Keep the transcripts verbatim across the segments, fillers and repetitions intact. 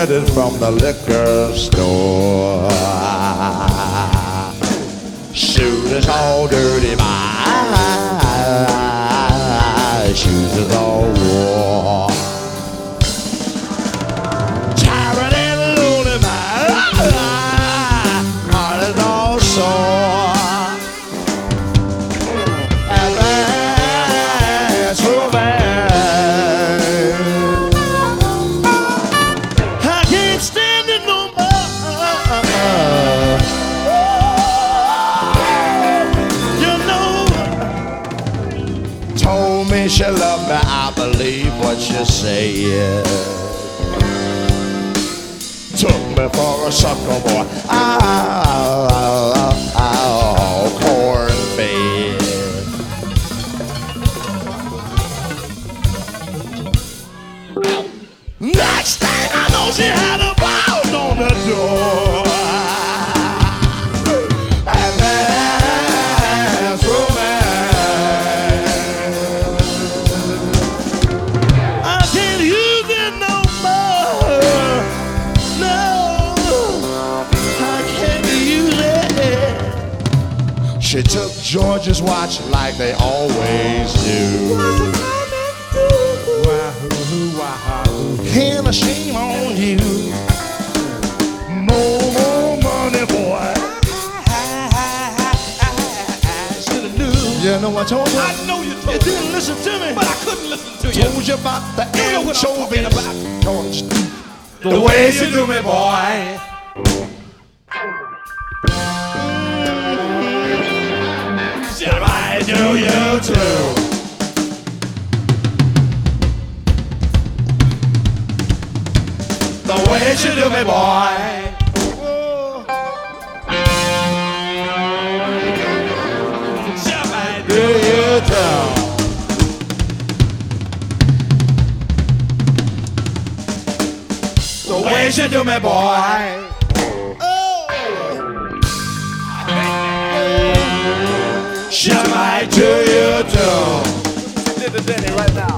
get it from the liquor store. Suit is all dirty, my shoes is all worn. Tired and lonely, my heart is all sore. And that's romance. I can't stand it no more. You know, told me she loved me, I believe what she said. Took me for a sucker boy, oh, oh, oh, cornbread. Next thing I know, she had a bound on the door. And that's romance. I can't use it no more. No, I can't use it. She took George's watch like they always do. Can I shame on you? More, more money, boy. I should have knew. You know I told you? I know you told You didn't listen to me. but I couldn't listen to you. Told you about the You know what I'm talking anchovies. about. The way you do me, boy. Shall I do you too? The way you do me, boy. Shall I do you too? The way you do me, boy. Shall I do you too? Did the Denny right now.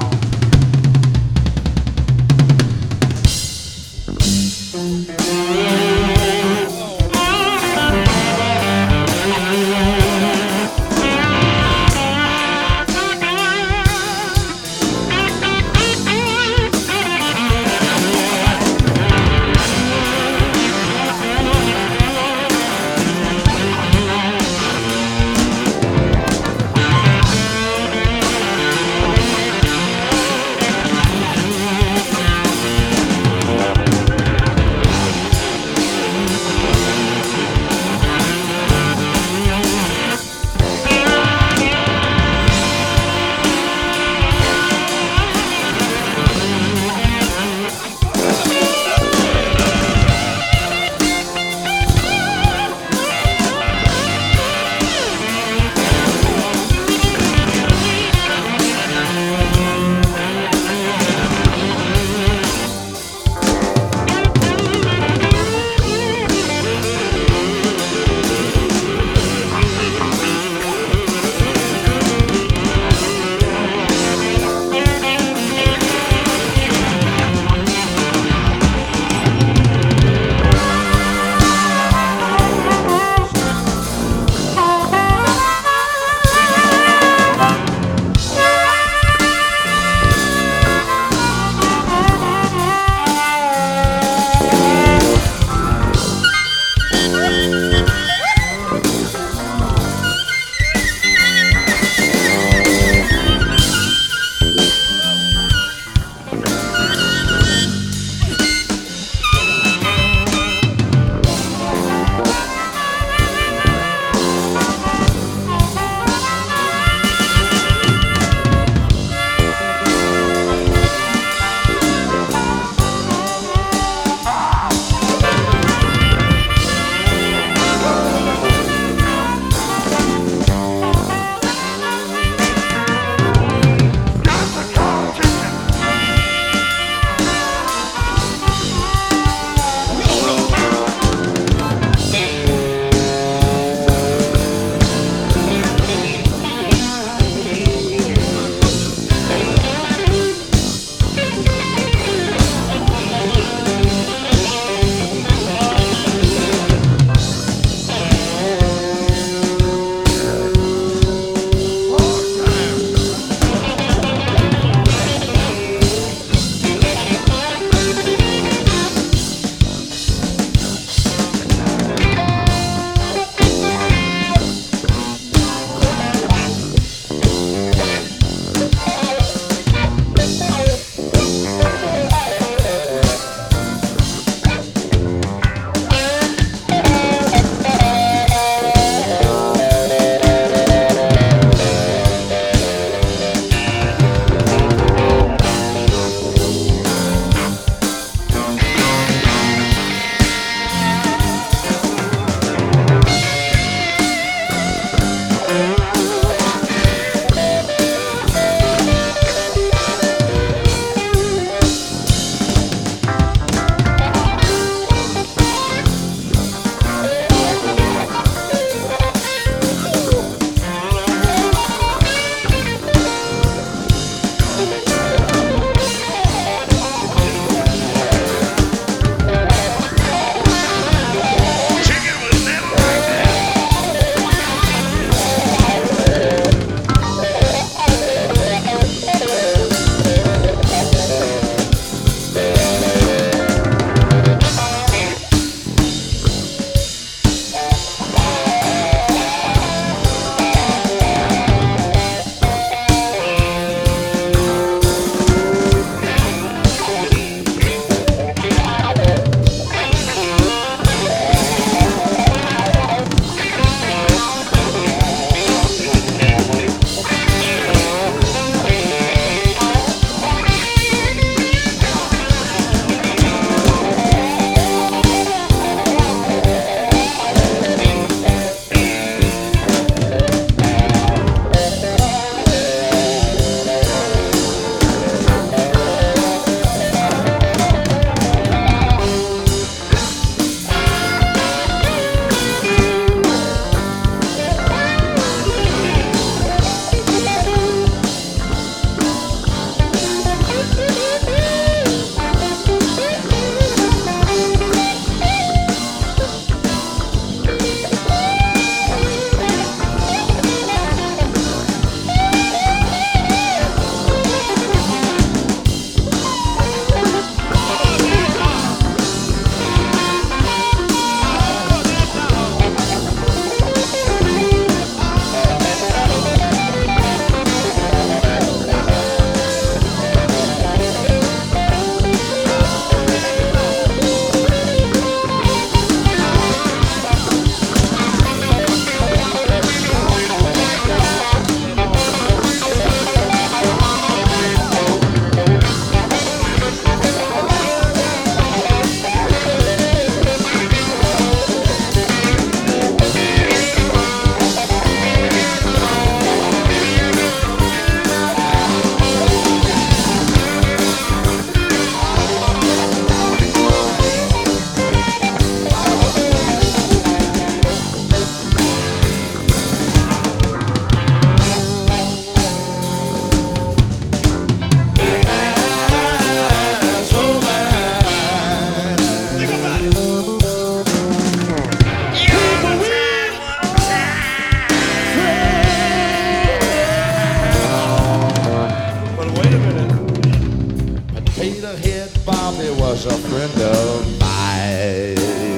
was a friend of mine.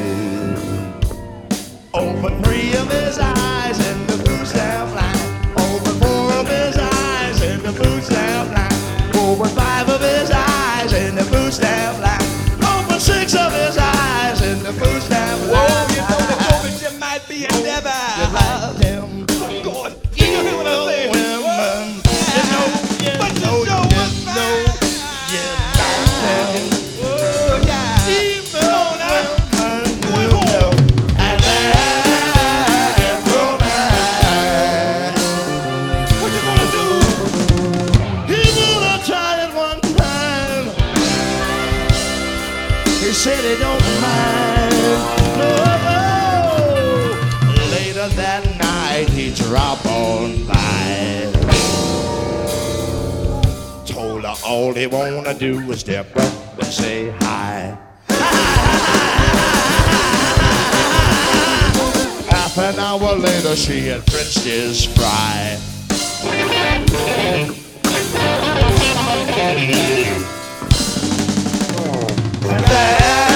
Open three of his eyes in the food stamp line. Open four of his eyes in the food stamp line. Open five of his eyes in the food stamp line. Open six of his eyes in the food stamp line. Whoa, you know the moment you might be a never. You like him. God, you know what I'm saying? Women, you know, you But you know, know you what's know, mine? you know. Oh, yeah. Come on now. You know. And then, romance. What you gonna do? He wanna try it one time. He said he don't mind. No. Later that night he dropped on by. Told her all he wanna do is step up and say hi. Half an hour later she had Frenched his fry. And then